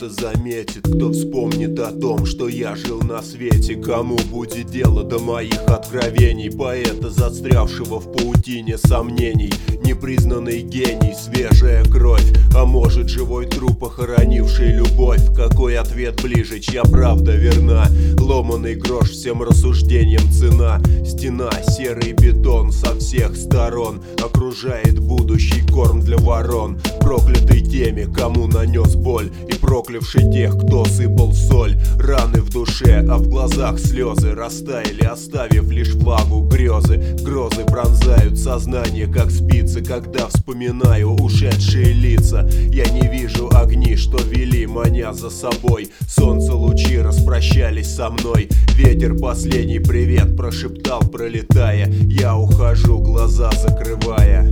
это заметит, кто вспомнит о том, что я жил на свете. Кому будет дело до моих откровений, поэта, застрявшего в паутине сомнений. Непризнанный гений, свежая кровь, а может живой труп, похоронивший любовь. Какой ответ ближе, чья правда верна? Ломаный грош, всем рассуждениям цена. Стена, серый бетон со всех сторон окружает будущий корм для ворон. Проклятый теми, кому нанес боль, и проклявший тех, кто сыпал соль. Раны в душе, а в глазах слезы растаяли, оставив лишь влагу грезы. Грозы пронзают сознание, как спицы, когда вспоминаю ушедшие лица. Я не вижу огни, что вели, маня за собой. Солнце лучи распрощались со мной. Ветер последний привет прошептал, пролетая. Я ухожу, глаза закрывая.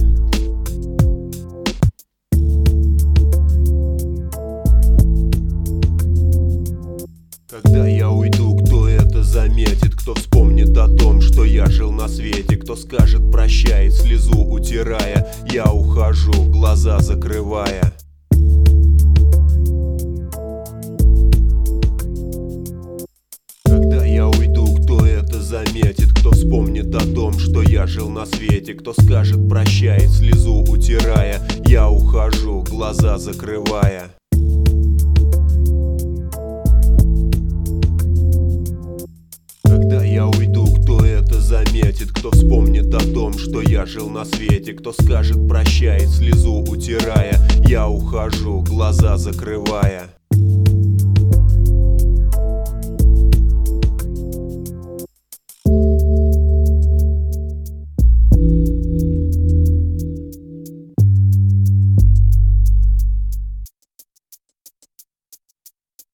Когда я уйду, кто это заметит? Кто вспомнит о том, что я жил на свете? Кто скажет прощай, слезу утирая? Я ухожу, глаза закрывая. Когда я уйду, кто это заметит? Кто вспомнит о том, что я жил на свете? Кто скажет прощай, слезу утирая? Я ухожу, глаза закрывая. Когда я уйду, кто это заметит? Кто вспомнит о том, что я жил на свете? Кто скажет прощай, слезу утирая? Я ухожу, глаза закрывая.